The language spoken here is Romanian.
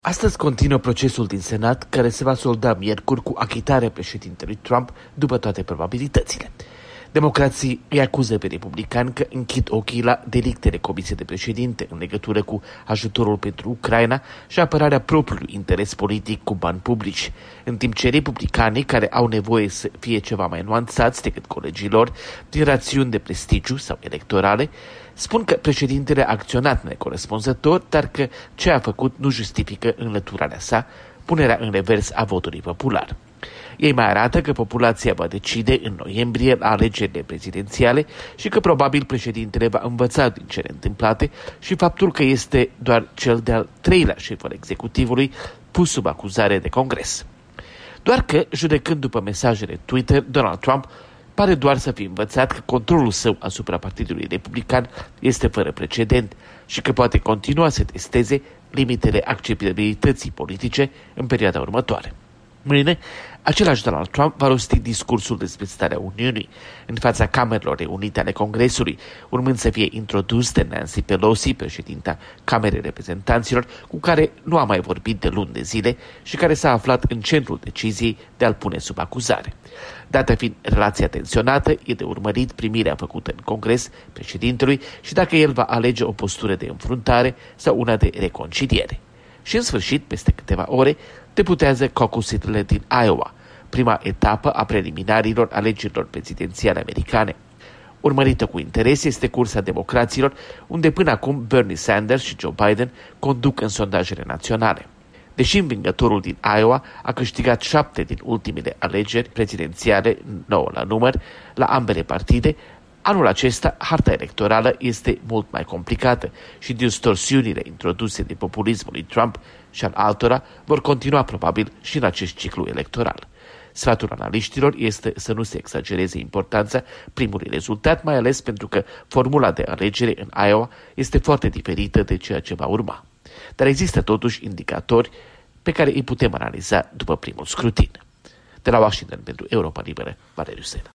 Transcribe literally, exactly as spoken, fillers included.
Astăzi continuă procesul din Senat, care se va solda miercuri cu achitarea președintelui Trump după toate probabilitățile. Democrații îi acuză pe republicani că închid ochii la delictele comise de președinte în legătură cu ajutorul pentru Ucraina și apărarea propriului interes politic cu bani publici, în timp ce republicanii, care au nevoie să fie ceva mai nuanțați decât colegii lor din rațiuni de prestigiu sau electorale, spun că președintele a acționat necorespunzător, dar că ce a făcut nu justifică înlăturarea sa, punerea în revers a votului popular. Ei mai arată că populația va decide în noiembrie la alegerile prezidențiale și că probabil președintele va învăța din cele întâmplate și faptul că este doar cel de-al treilea șef al executivului pus sub acuzare de Congres. Doar că, judecând după mesajele Twitter, Donald Trump pare doar să fi învățat că controlul său asupra Partidului Republican este fără precedent și că poate continua să testeze limitele acceptabilității politice în perioada următoare. Mâine, același Donald Trump va rosti discursul despre starea Uniunii în fața Camerelor Reunite ale Congresului, urmând să fie introdus de Nancy Pelosi, președinta Camerei Reprezentanților, cu care nu a mai vorbit de luni de zile și care s-a aflat în centrul deciziei de a-l pune sub acuzare. Dată fiind relația tensionată, e de urmărit primirea făcută în Congres președintelui și dacă el va alege o postură de înfruntare sau una de reconciliere. Și în sfârșit, peste câteva ore, debutează caucusurile din Iowa, prima etapă a preliminarilor alegerilor prezidențiale americane. Urmărită cu interes este cursa democraților, unde până acum Bernie Sanders și Joe Biden conduc în sondajele naționale. Deși învingătorul din Iowa a câștigat șapte din ultimele alegeri prezidențiale, nouă la număr, la ambele partide, anul acesta, harta electorală este mult mai complicată și distorsiunile introduse de populismul lui Trump și al altora vor continua probabil și în acest ciclu electoral. Sfatul analiștilor este să nu se exagereze importanța primului rezultat, mai ales pentru că formula de alegere în Iowa este foarte diferită de ceea ce va urma. Dar există totuși indicatori pe care îi putem analiza după primul scrutin. De la Washington pentru Europa Liberă, Valeriu Sena.